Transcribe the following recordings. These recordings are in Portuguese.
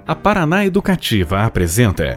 A Paraná Educativa apresenta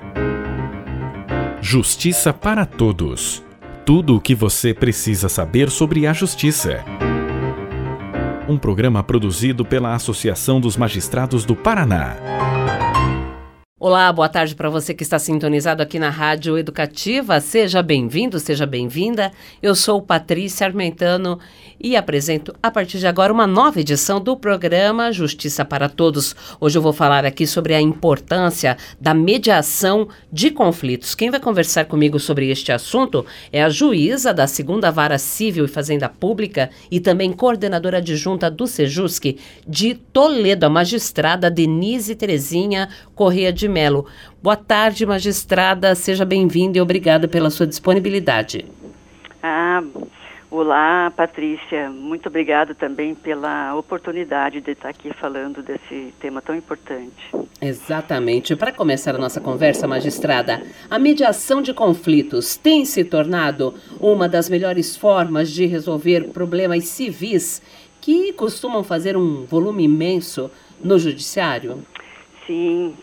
Justiça para Todos. Tudo o que você precisa saber sobre a justiça. Um programa produzido pela Associação dos Magistrados do Paraná. Olá, boa tarde para você que está sintonizado aqui na Rádio Educativa. Seja bem-vindo, seja bem-vinda. Eu sou Patrícia Armentano e apresento a partir de agora uma nova edição do programa Justiça para Todos. Hoje eu vou falar aqui sobre a importância da mediação de conflitos. Quem vai conversar comigo sobre este assunto é a juíza da 2ª Vara Civil e Fazenda Pública e também coordenadora adjunta do Sejusc de Toledo, a magistrada Denise Terezinha Corrêa de Melo. Boa tarde, magistrada, seja bem-vinda e obrigada pela sua disponibilidade. Olá, Patrícia, muito obrigada também pela oportunidade de estar aqui falando desse tema tão importante. Exatamente. Para começar a nossa conversa, magistrada, a mediação de conflitos tem se tornado uma das melhores formas de resolver problemas civis que costumam fazer um volume imenso no judiciário? Sim,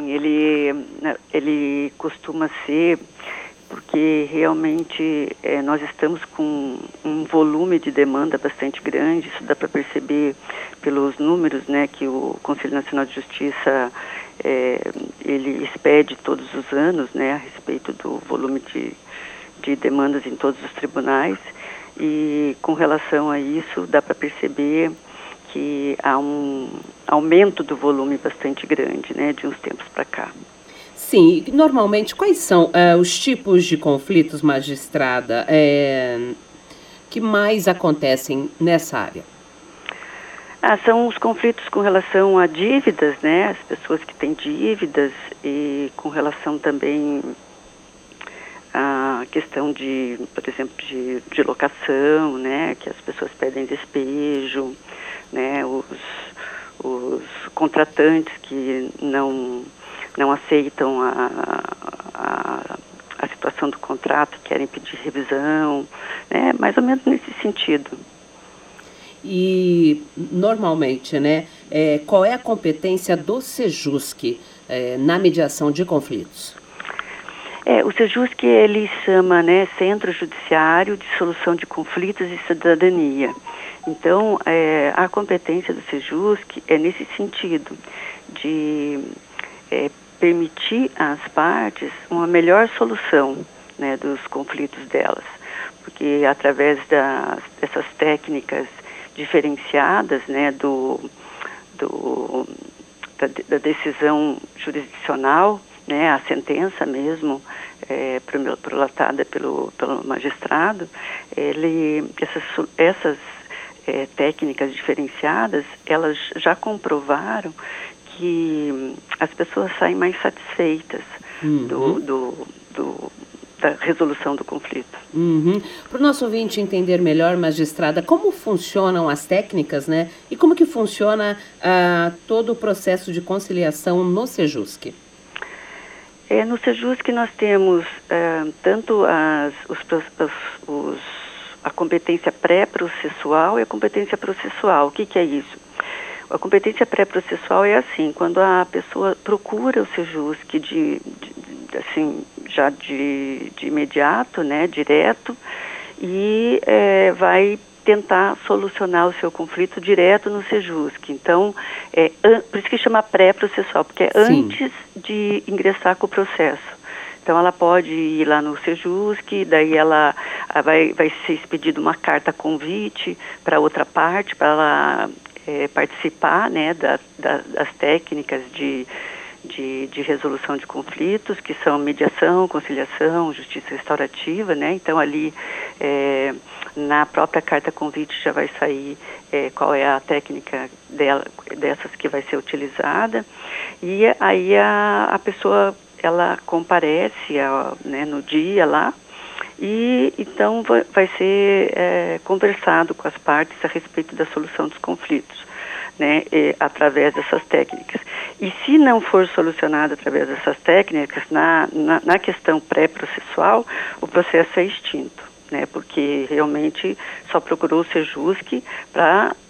ele costuma ser, porque realmente nós estamos com um volume de demanda bastante grande. Isso dá para perceber pelos números, né, que o Conselho Nacional de Justiça ele expede todos os anos, né, a respeito do volume de demandas em todos os tribunais. E com relação a isso, dá para perceber que há um aumento do volume bastante grande, né, de uns tempos para cá. Sim, normalmente quais são os tipos de conflitos, magistrada, que mais acontecem nessa área? São os conflitos com relação a dívidas, né, as pessoas que têm dívidas, e com relação também à questão de, por exemplo, de locação, né, que as pessoas pedem despejo, né, os contratantes que não aceitam a situação do contrato, querem pedir revisão, né, mais ou menos nesse sentido. E, normalmente, né, qual é a competência do Sejusc na mediação de conflitos? O Sejusc, ele chama, né, Centro Judiciário de Solução de Conflitos e Cidadania. Então, a competência do Sejusc é nesse sentido, de permitir às partes uma melhor solução, né, dos conflitos delas. Porque através dessas técnicas diferenciadas, né, da decisão jurisdicional, né, a sentença mesmo, prolatada pelo magistrado, essas técnicas diferenciadas, elas já comprovaram que as pessoas saem mais satisfeitas da resolução do conflito. Para o nosso ouvinte entender melhor, magistrada, como funcionam as técnicas, né? E como que funciona todo o processo de conciliação no Sejusc? No Sejusc nós temos tanto a competência pré-processual e a competência processual. O que é isso? A competência pré-processual é assim, quando a pessoa procura o Sejusc já de imediato, né, direto, e vai tentar solucionar o seu conflito direto no Sejusc. Então, por isso que chama pré-processual, porque é antes de ingressar com o processo. Então, ela pode ir lá no Sejusc, daí ela vai ser expedida uma carta convite para outra parte, para ela participar, né, das técnicas de resolução de conflitos, que são mediação, conciliação, justiça restaurativa, né? Então, ali, na própria carta convite já vai sair qual é a técnica dessas que vai ser utilizada. E aí a pessoa, ela comparece, né, no dia lá, e então vai ser conversado com as partes a respeito da solução dos conflitos, né, através dessas técnicas. E se não for solucionado através dessas técnicas, na questão pré-processual, o processo é extinto, né, porque realmente só procurou o Sejusc para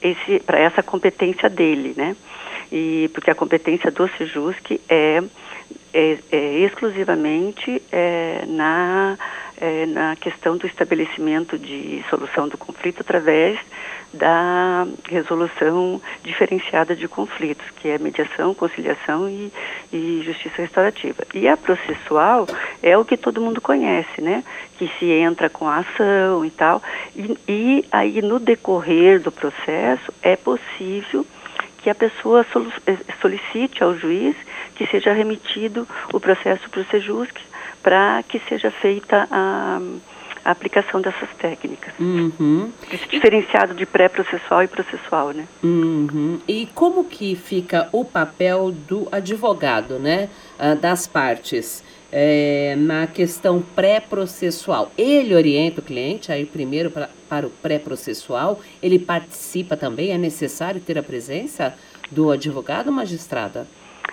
essa competência dele, né? E porque a competência do Sejusc é exclusivamente na questão do estabelecimento de solução do conflito através da resolução diferenciada de conflitos, que é mediação, conciliação e justiça restaurativa. E a processual é o que todo mundo conhece, né? Que se entra com a ação e tal, e aí no decorrer do processo é possível que a pessoa solicite ao juiz que seja remetido o processo para o Sejusc para que seja feita a aplicação dessas técnicas. Uhum. Esse diferenciado de pré-processual e processual, né? Uhum. E como que fica o papel do advogado, né? Das partes, na questão pré-processual? Ele orienta o cliente a ir primeiro para o pré-processual? Ele participa também? É necessário ter a presença do advogado ou magistrada?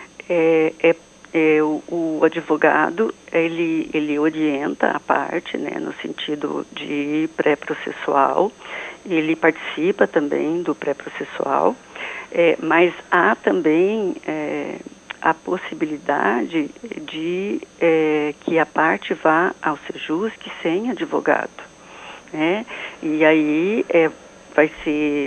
O advogado, ele orienta a parte, né, no sentido de pré-processual, ele participa também do pré-processual, mas há também a possibilidade de que a parte vá ao Sejusc sem advogado, né, e aí vai ser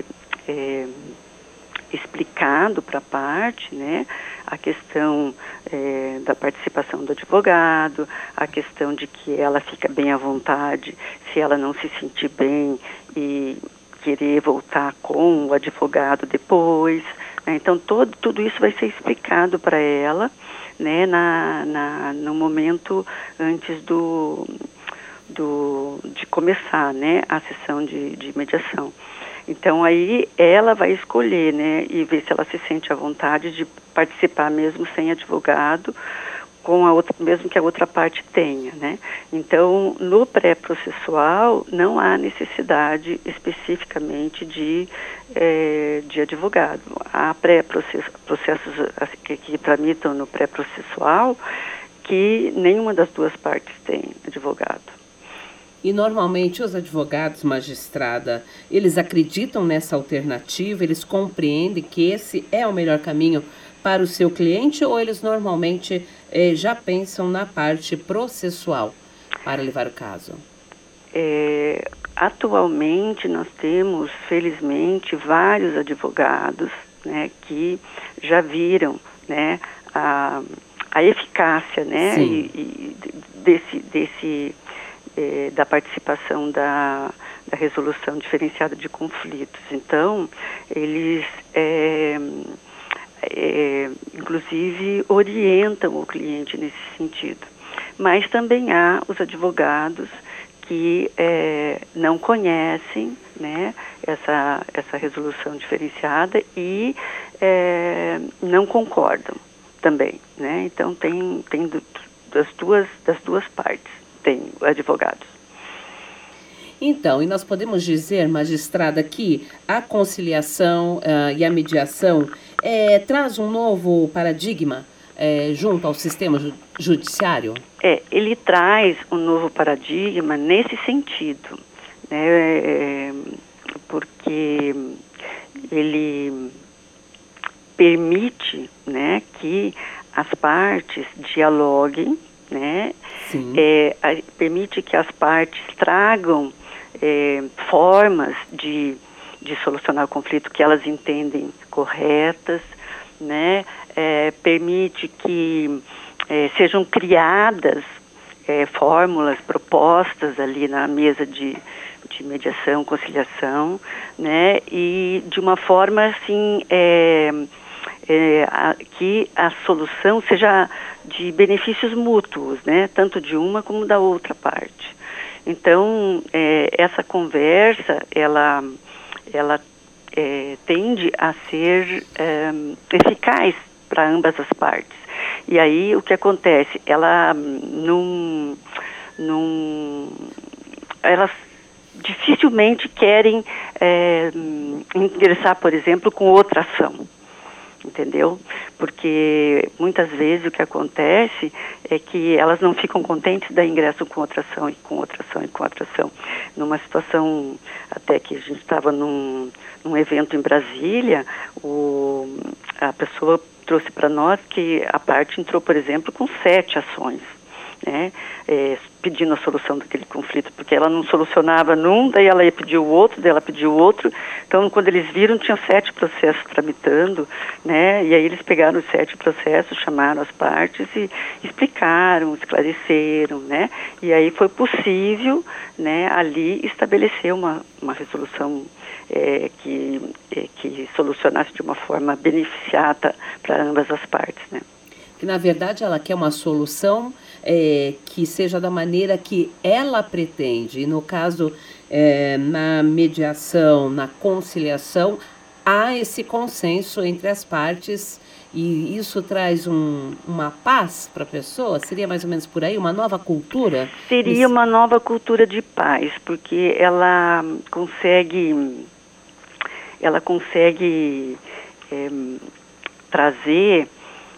explicado para a parte, né, a questão da participação do advogado, a questão de que ela fica bem à vontade se ela não se sentir bem e querer voltar com o advogado depois, né? Então tudo isso vai ser explicado para ela, né, no momento antes de começar, né, a sessão de mediação. Então aí ela vai escolher, né, e ver se ela se sente à vontade de participar mesmo sem advogado, mesmo que a outra parte tenha, né. Então no pré-processual não há necessidade especificamente de advogado. Há processos que tramitam no pré-processual que nenhuma das duas partes tem advogado. E normalmente os advogados, magistrada, eles acreditam nessa alternativa, eles compreendem que esse é o melhor caminho para o seu cliente, ou eles normalmente já pensam na parte processual para levar o caso? Atualmente nós temos, felizmente, vários advogados, né, que já viram, né, a eficácia, né, da participação da resolução diferenciada de conflitos. Então, eles, inclusive, orientam o cliente nesse sentido. Mas também há os advogados que não conhecem, né, essa resolução diferenciada e não concordam também, né? Então, tem das duas partes. Tem advogados. Então, e nós podemos dizer, magistrada, que a conciliação e a mediação traz um novo paradigma junto ao sistema judiciário? Ele traz um novo paradigma nesse sentido, né, porque ele permite, né, que as partes dialoguem, né? Permite que as partes tragam formas de solucionar o conflito que elas entendem corretas, né? Permite que sejam criadas fórmulas propostas ali na mesa de mediação, conciliação, né? E de uma forma assim que a solução seja de benefícios mútuos, né? Tanto de uma como da outra parte. Então, essa conversa, ela tende a ser eficaz para ambas as partes. E aí, o que acontece? Elas dificilmente querem ingressar, por exemplo, com outra ação, entendeu? Porque muitas vezes o que acontece é que elas não ficam contentes da ingresso com outra ação e com outra ação e com outra ação. Numa situação até que a gente estava num evento em Brasília, a pessoa trouxe para nós que a parte entrou, por exemplo, com 7 ações, né, pedindo a solução daquele conflito, porque ela não solucionava num, daí ela ia pedir o outro, daí ela pediu o outro. Então, quando eles viram, tinha 7 processos tramitando, né, e aí eles pegaram os 7 processos, chamaram as partes e explicaram, esclareceram, né, e aí foi possível, né, ali estabelecer uma resolução que solucionasse de uma forma beneficiada para ambas as partes, né. Que, na verdade, ela quer uma solução que seja da maneira que ela pretende. E, no caso, na mediação, na conciliação, há esse consenso entre as partes e isso traz uma paz para a pessoa? Seria mais ou menos por aí? Uma nova cultura? Seria uma nova cultura de paz, porque ela consegue trazer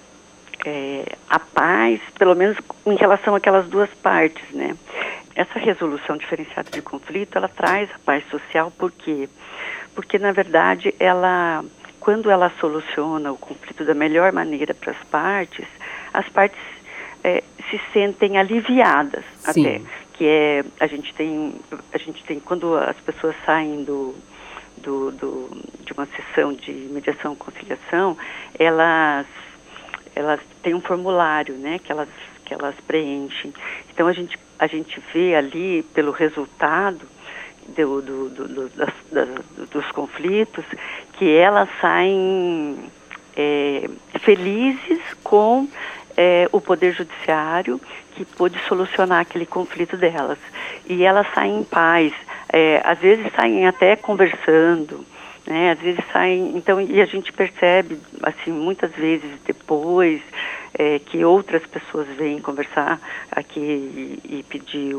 a paz, pelo menos em relação àquelas duas partes, né? Essa resolução diferenciada de conflito, ela traz a paz social, por quê? Porque, na verdade, quando ela soluciona o conflito da melhor maneira para as partes se sentem aliviadas. Sim. Até, que a gente tem, quando as pessoas saem de uma sessão de mediação e conciliação, elas têm um formulário, né, que elas preenchem. Então a gente vê ali pelo resultado dos conflitos que elas saem felizes com o Poder Judiciário que pôde solucionar aquele conflito delas. E elas saem em paz, às vezes saem até conversando, né? Às vezes saem, então, e a gente percebe, assim, muitas vezes depois que outras pessoas vêm conversar aqui e pedir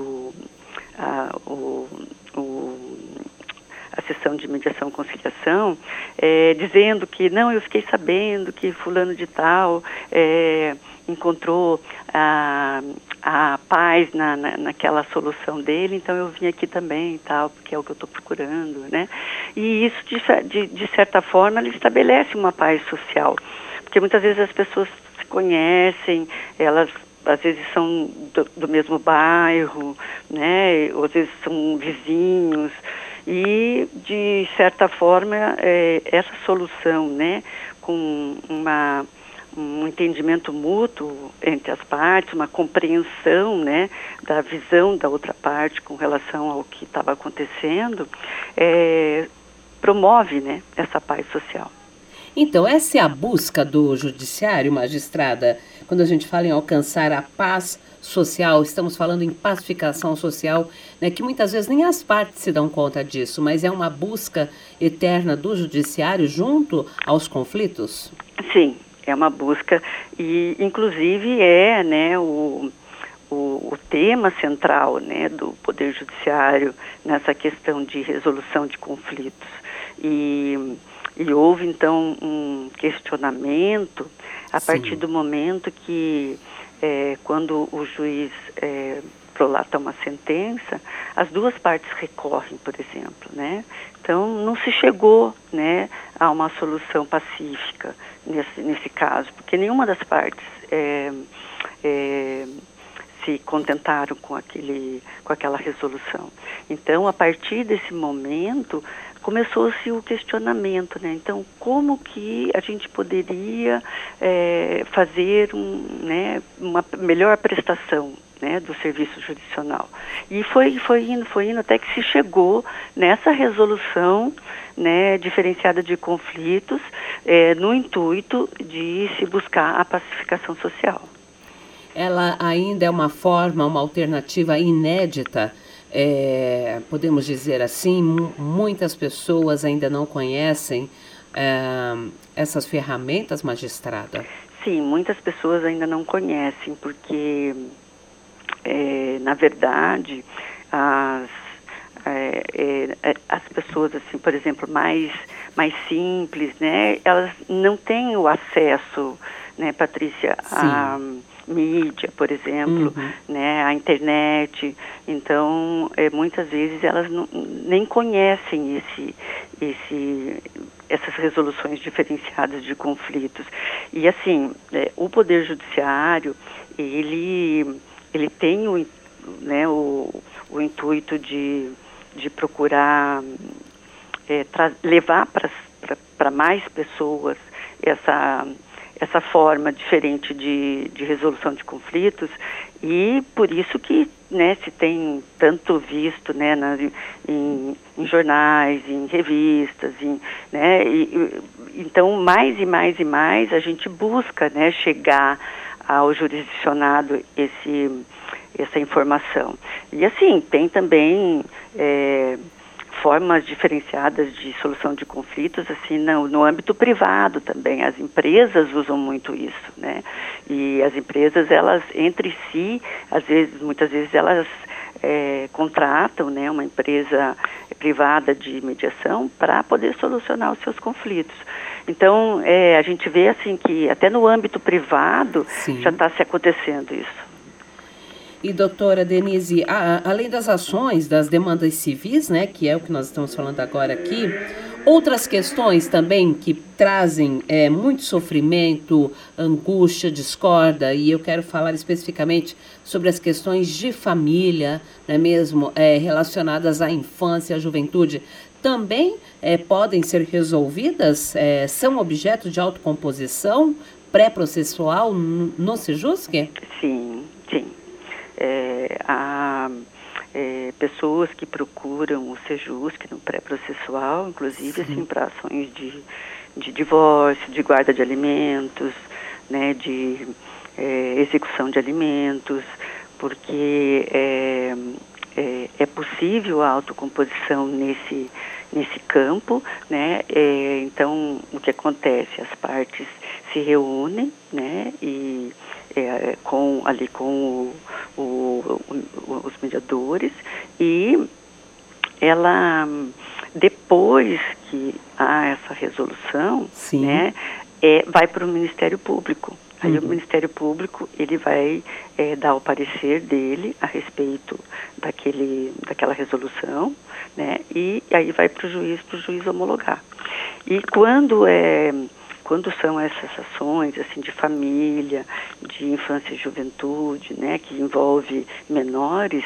a sessão de mediação e conciliação, dizendo que, não, eu fiquei sabendo que fulano de tal encontrou a paz naquela solução dele, então eu vim aqui também e tal, porque é o que eu estou procurando, né? E isso, de certa forma, ele estabelece uma paz social, porque muitas vezes as pessoas se conhecem, elas às vezes são do mesmo bairro, né? Ou às vezes são vizinhos, e de certa forma essa solução, né, com um entendimento mútuo entre as partes, uma compreensão, né, da visão da outra parte com relação ao que estava acontecendo, promove, né, essa paz social. Então, essa é a busca do judiciário, magistrada. Quando a gente fala em alcançar a paz social, estamos falando em pacificação social, né, que muitas vezes nem as partes se dão conta disso, mas é uma busca eterna do judiciário junto aos conflitos? Sim, é uma busca e, inclusive, né, o tema central, né, do Poder Judiciário nessa questão de resolução de conflitos. E houve, então, um questionamento a partir do momento que, quando o juiz prolata uma sentença, as duas partes recorrem, por exemplo, né? Então, não se chegou, né, a uma solução pacífica nesse caso, porque nenhuma das partes se contentaram com aquela resolução. Então, a partir desse momento, começou-se o questionamento, né? Então, como que a gente poderia fazer uma melhor prestação, né, do serviço jurisdicional? E foi indo até que se chegou nessa resolução, né, diferenciada de conflitos, no intuito de se buscar a pacificação social. Ela ainda é uma forma, uma alternativa inédita, podemos dizer assim, muitas pessoas ainda não conhecem essas ferramentas, magistrada? Sim, muitas pessoas ainda não conhecem, porque, na verdade, as pessoas, assim, por exemplo, mais simples, né, elas não têm o acesso, né, Patrícia, a mídia, por exemplo, né, a internet. Então, muitas vezes elas nem conhecem essas resoluções diferenciadas de conflitos. E assim, o Poder Judiciário, ele tem o intuito de procurar levar para mais pessoas essa forma diferente de resolução de conflitos, e por isso que, né, se tem tanto visto, né, em jornais, em revistas, né, então mais e mais e mais a gente busca, né, chegar ao jurisdicionado essa informação. E assim, tem também formas diferenciadas de solução de conflitos, assim, no âmbito privado também. As empresas usam muito isso, né? E as empresas, elas, entre si, muitas vezes elas contratam, né, uma empresa privada de mediação para poder solucionar os seus conflitos. Então, a gente vê, assim, que até no âmbito privado já está se acontecendo isso. E, doutora Denise, além das ações, das demandas civis, né, que é o que nós estamos falando agora aqui, outras questões também que trazem muito sofrimento, angústia, discórdia, e eu quero falar especificamente sobre as questões de família, não é mesmo, relacionadas à infância, à juventude, também podem ser resolvidas, são objeto de autocomposição pré-processual no Sejusc? Sim. Há pessoas que procuram o Sejusc no pré-processual, inclusive assim, para ações de divórcio, de guarda de alimentos, né, de execução de alimentos, porque é possível a autocomposição nesse campo, né? Então, o que acontece? As partes se reúnem, né, e com os mediadores, e ela, depois que há essa resolução, né, vai para o Ministério Público. Aí o Ministério Público, ele vai dar o parecer dele a respeito daquela resolução, né, e aí vai para o juiz homologar. E quando são essas ações, assim, de família, de infância e juventude, né, que envolve menores,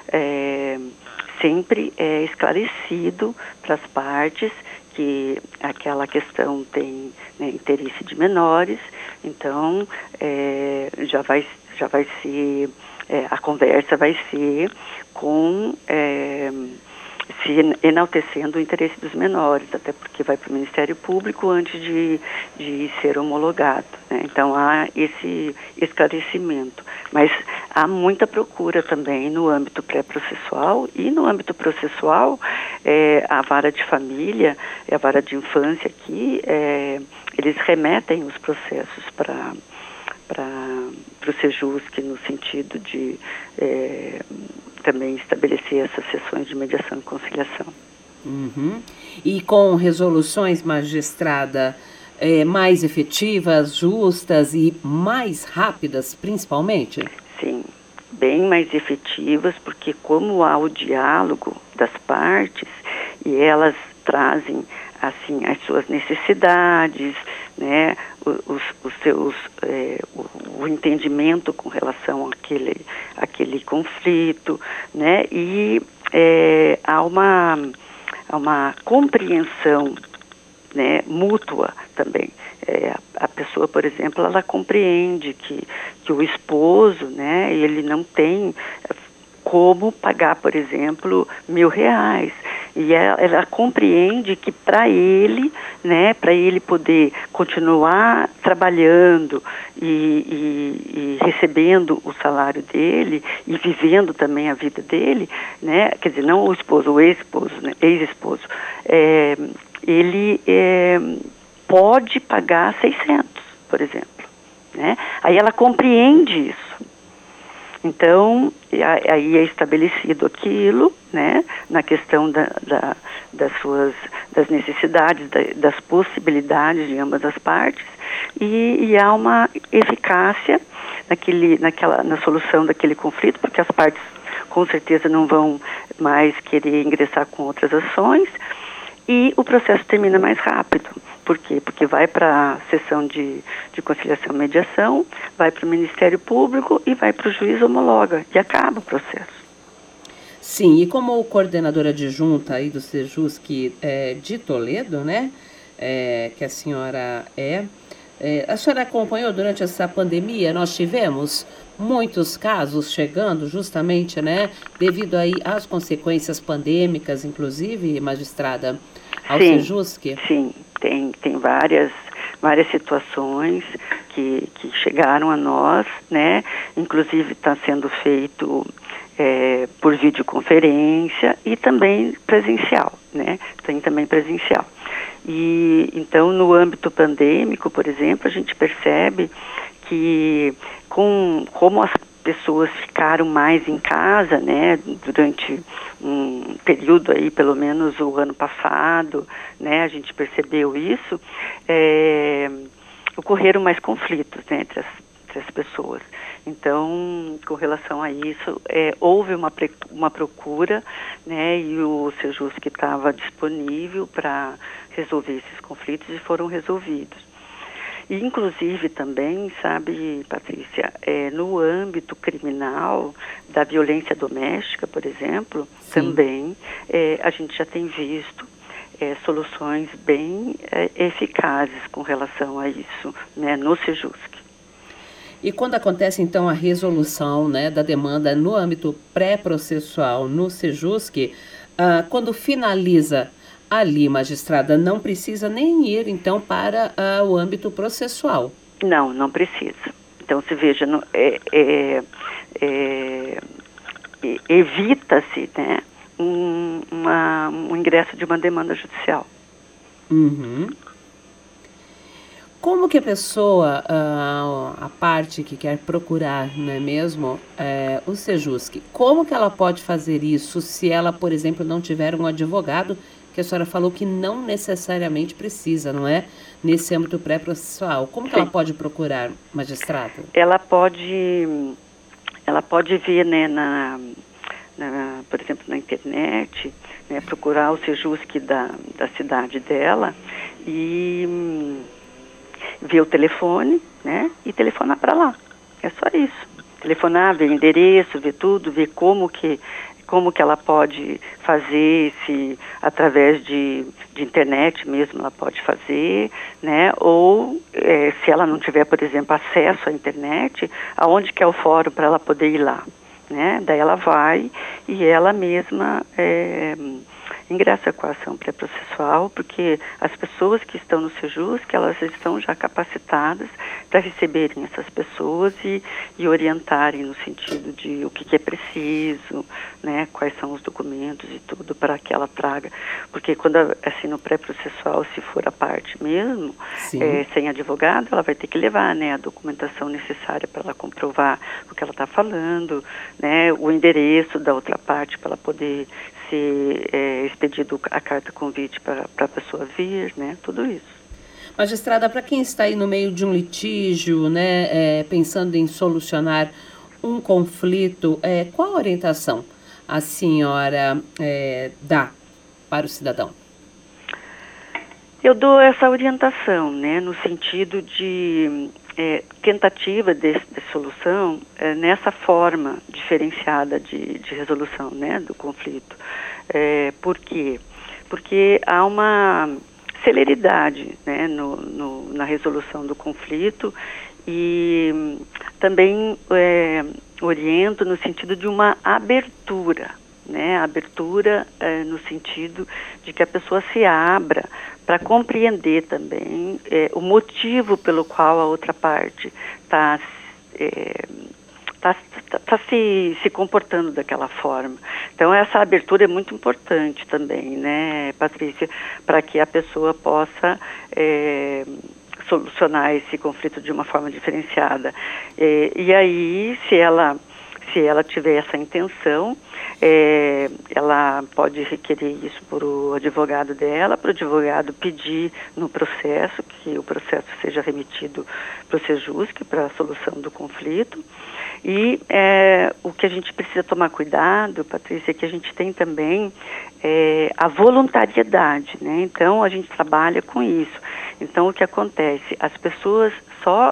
sempre é esclarecido para as partes que aquela questão tem, né, interesse de menores. Então, já vai ser, a conversa vai ser com se enaltecendo o interesse dos menores, até porque vai para o Ministério Público antes de ser homologado, né? Então há esse esclarecimento, mas há muita procura também no âmbito pré-processual, e no âmbito processual a vara de família e a vara de infância aqui, eles remetem os processos para o Sejusc, no sentido de também estabelecer essas sessões de mediação e conciliação. E com resoluções, magistrada, mais efetivas, justas e mais rápidas, principalmente? Sim, bem mais efetivas, porque como há o diálogo das partes e elas trazem, assim, as suas necessidades, né, o entendimento com relação àquele conflito, né, e há uma compreensão, né, mútua também. A pessoa, por exemplo, ela compreende que o esposo, né, ele não tem como pagar, por exemplo, R$1.000. E ela compreende que para ele, né, para ele poder continuar trabalhando e recebendo o salário dele e vivendo também a vida dele, né, quer dizer, não o esposo, o ex-esposo, né, ex-esposo, ele pode pagar 600, por exemplo, né? Aí ela compreende isso. Então, aí é estabelecido aquilo, né, na questão das necessidades, das possibilidades de ambas as partes, e há uma eficácia na solução daquele conflito, porque as partes com certeza não vão mais querer ingressar com outras ações, e o processo termina mais rápido. Por quê? Porque vai para a sessão de conciliação e mediação, vai para o Ministério Público e vai para o juiz, homologa, e acaba o processo. Sim, e como coordenadora adjunta aí do Sejusc de Toledo, né, que a senhora a senhora acompanhou durante essa pandemia, nós tivemos muitos casos chegando justamente, né, devido aí às consequências pandêmicas, inclusive, magistrada, ao Sejusc? Sim, tem várias situações que chegaram a nós, né, inclusive está sendo feito por videoconferência e também presencial, né, tem também presencial. E então, no âmbito pandêmico, por exemplo, a gente percebe que como as pessoas ficaram mais em casa, né, durante um período aí, pelo menos o ano passado, né, a gente percebeu isso, ocorreram mais conflitos, né, entre as pessoas. Então, com relação a isso, houve uma procura, né, e o Sejusc estava disponível para resolver esses conflitos e foram resolvidos. E, inclusive, também, sabe, Patrícia, no âmbito criminal da violência doméstica, por exemplo, sim, também a gente já tem visto soluções bem eficazes com relação a isso, né, no Sejusc. E quando acontece, então, a resolução, né, da demanda no âmbito pré-processual no Sejusc, quando finaliza ali, magistrada, não precisa nem ir, então, para o âmbito processual? Não precisa. Então, se veja, evita-se, né, um ingresso de uma demanda judicial. Uhum. Como que a pessoa, a parte que quer procurar, não é mesmo, o Sejusc, como que ela pode fazer isso se ela, por exemplo, não tiver um advogado, que a senhora falou que não necessariamente precisa, não é? Nesse âmbito pré-processual. Como que ela pode procurar, magistrado? Ela pode ver, né, por exemplo, na internet, né, procurar o Sejusc da cidade dela e ver o telefone, né, e telefonar para lá. É só isso. Telefonar, ver o endereço, ver tudo, ver como que ela pode fazer, se através de internet mesmo ela pode fazer, né, ou se ela não tiver, por exemplo, acesso à internet, aonde que é o fórum para ela poder ir lá, né, daí ela vai e ela mesma ingressa com a ação pré-processual, porque as pessoas que estão no Sejusc, elas estão já capacitadas para receberem essas pessoas e orientarem no sentido de o que é preciso, né, quais são os documentos e tudo para que ela traga. Porque quando, assim, no pré-processual, se for a parte mesmo, sem advogado, ela vai ter que levar, né, a documentação necessária para ela comprovar o que ela está falando, né, o endereço da outra parte para ela poder ser expedido a carta convite para a pessoa vir, né, tudo isso. Magistrada, para quem está aí no meio de um litígio, né, pensando em solucionar um conflito, qual a orientação a senhora dá para o cidadão? Eu dou essa orientação, né, no sentido de tentativa de solução nessa forma diferenciada de resolução, né, do conflito. Por quê? Porque há uma celeridade, né, na resolução do conflito e também oriento no sentido de uma abertura, né, abertura no sentido de que a pessoa se abra para compreender também o motivo pelo qual a outra parte está se comportando daquela forma. Então, essa abertura é muito importante também, né, Patrícia, para que a pessoa possa solucionar esse conflito de uma forma diferenciada. E aí, se se ela tiver essa intenção, ela pode requerer isso para o advogado dela, para o advogado pedir no processo, que o processo seja remetido para o Sejusc, para a solução do conflito. E o que a gente precisa tomar cuidado, Patrícia, é que a gente tem também a voluntariedade, né? Então, a gente trabalha com isso. Então, o que acontece? As pessoas só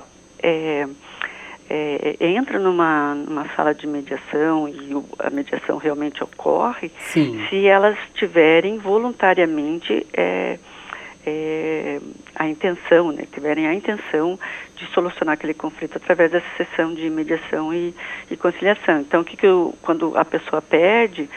entram numa sala de mediação e a mediação realmente ocorre. Sim. Se elas tiverem voluntariamente a intenção, né, tiverem a intenção de solucionar aquele conflito através dessa sessão de mediação e conciliação. Então, quando a pessoa perde,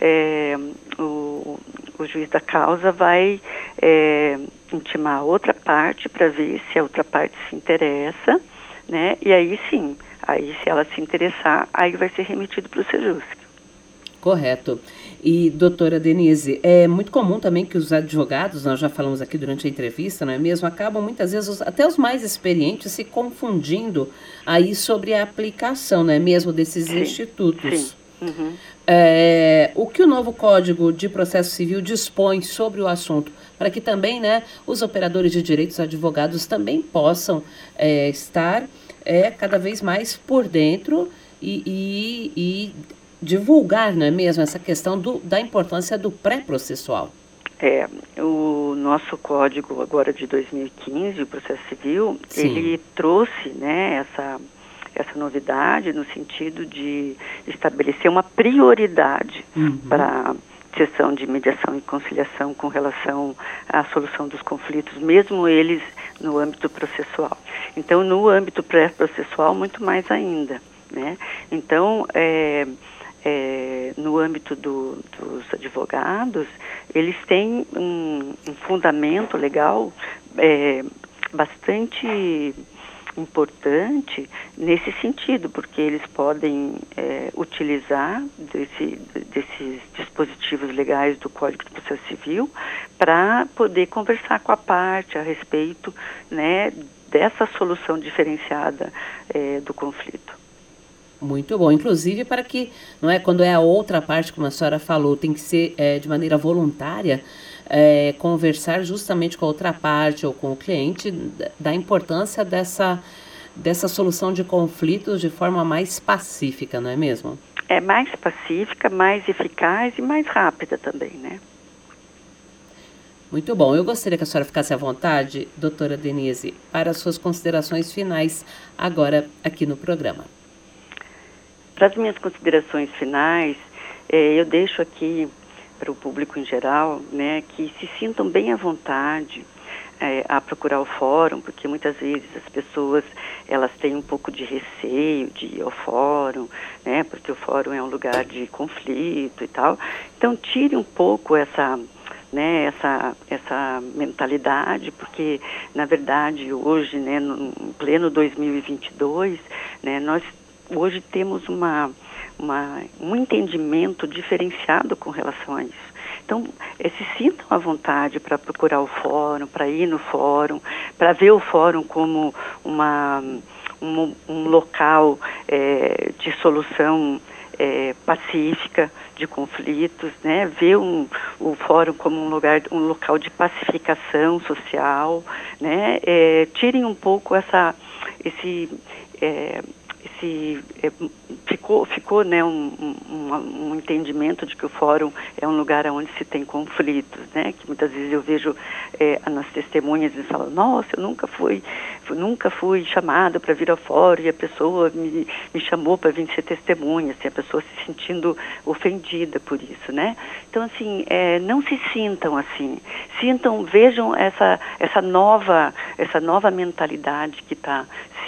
o juiz da causa vai intimar a outra parte para ver se a outra parte se interessa, né? E aí sim, se ela se interessar, aí vai ser remetido para o Sejusc. Correto. E, doutora Denise, é muito comum também que os advogados, nós já falamos aqui durante a entrevista, não é mesmo, acabam muitas vezes, até os mais experientes, se confundindo aí sobre a aplicação, não é mesmo, desses institutos. Sim. Uhum. O que o novo Código de Processo Civil dispõe sobre o assunto, para que também, né, os operadores de direitos advogados também possam estar cada vez mais por dentro e divulgar, não é mesmo, essa questão da importância do pré-processual. O nosso código agora de 2015, o processo civil, Sim. ele trouxe, né, essa novidade no sentido de estabelecer uma prioridade para sessão de mediação e conciliação com relação à solução dos conflitos, mesmo eles no âmbito processual. Então, no âmbito pré-processual, muito mais ainda, né? Então, no âmbito dos advogados, eles têm um fundamento legal bastante importante nesse sentido, porque eles podem utilizar desses dispositivos legais do Código de Processo Civil para poder conversar com a parte a respeito, né, dessa solução diferenciada do conflito. Muito bom, inclusive para que, não é, quando é a outra parte, como a senhora falou, tem que ser de maneira voluntária, conversar justamente com a outra parte ou com o cliente da importância dessa solução de conflitos de forma mais pacífica, não é mesmo? É mais pacífica, mais eficaz e mais rápida também, né? Muito bom. Eu gostaria que a senhora ficasse à vontade, doutora Denise, para as suas considerações finais agora aqui no programa. Para as minhas considerações finais, eu deixo aqui para o público em geral, né, que se sintam bem à vontade a procurar o fórum, porque muitas vezes as pessoas elas têm um pouco de receio de ir ao fórum, né, porque o fórum é um lugar de conflito e tal. Então, tire um pouco essa mentalidade, porque, na verdade, hoje, né, no pleno 2022, né, nós hoje temos um entendimento diferenciado com relação a isso. Então, se sintam à vontade para procurar o fórum, para ir no fórum, para ver o fórum como um local de solução pacífica de conflitos, né? Ver o fórum como um local de pacificação social, né? Tirem um pouco ficou né, um entendidimento de que o fórum é um lugar onde se tem conflitos, né? Que muitas vezes eu vejo nas testemunhas e falam, nossa, eu nunca fui chamada para vir ao fórum e a pessoa me chamou para vir ser testemunha, assim, a pessoa se sentindo ofendida por isso, né? Então, assim, não se sintam assim, vejam essa nova mentalidade que está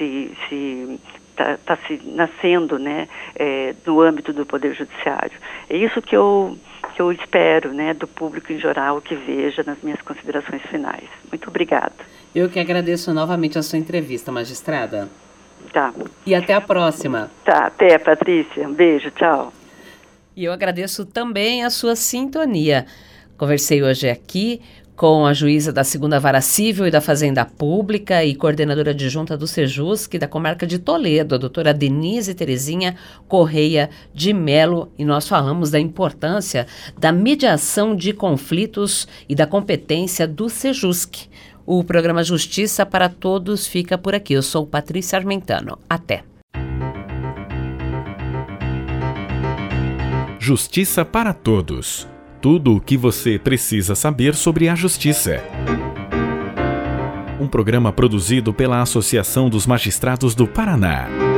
se nascendo, né, no âmbito do Poder Judiciário. É isso que eu espero, né, do público em geral que veja nas minhas considerações finais. Muito obrigada. Eu que agradeço novamente a sua entrevista, magistrada. Tá. E até a próxima. Tá, até, Patrícia. Um beijo, tchau. E eu agradeço também a sua sintonia. Conversei hoje aqui com a juíza da 2ª Vara Civil e da Fazenda Pública e coordenadora adjunta do Sejusc da comarca de Toledo, a doutora Denise Terezinha Correia de Melo, e nós falamos da importância da mediação de conflitos e da competência do Sejusc. O programa Justiça para Todos fica por aqui. Eu sou Patrícia Armentano. Até! Justiça para Todos. Tudo o que você precisa saber sobre a justiça. Um programa produzido pela Associação dos Magistrados do Paraná.